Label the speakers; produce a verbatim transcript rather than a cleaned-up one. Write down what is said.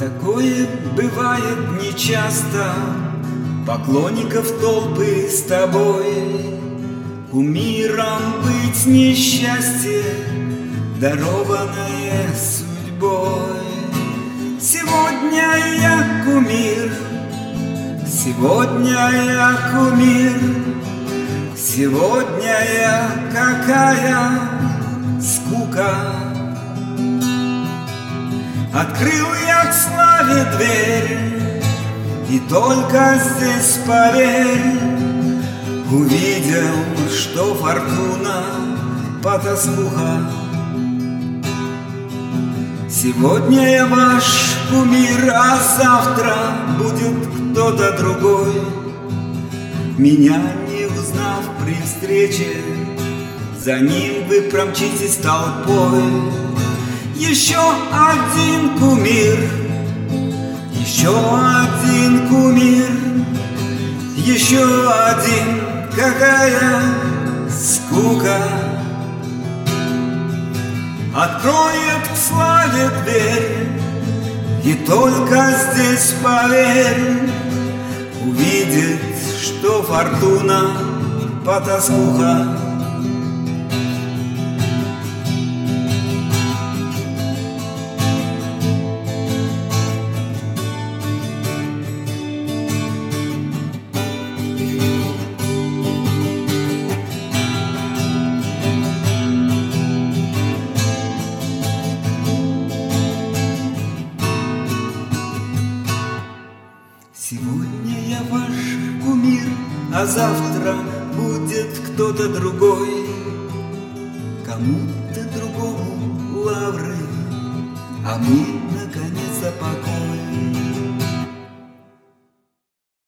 Speaker 1: Такое бывает нечасто, поклонников толпы с тобой. Кумиром быть несчастье, дарованное судьбой. Сегодня я кумир, сегодня я кумир, сегодня я какая скука. Открыл я к славе дверь, и только здесь, поверь, увидел, что фортуна потаскуха. Сегодня я ваш кумир, а завтра будет кто-то другой. Меня не узнав при встрече, за ним вы промчитесь толпой. Еще один кумир, еще один кумир, еще один, какая скука. Откроет к славе дверь, и только здесь, поверь, увидит, что фортуна потаскуха. Сегодня я ваш кумир, а завтра будет кто-то другой. Кому-то другому лавры, а мы на коне.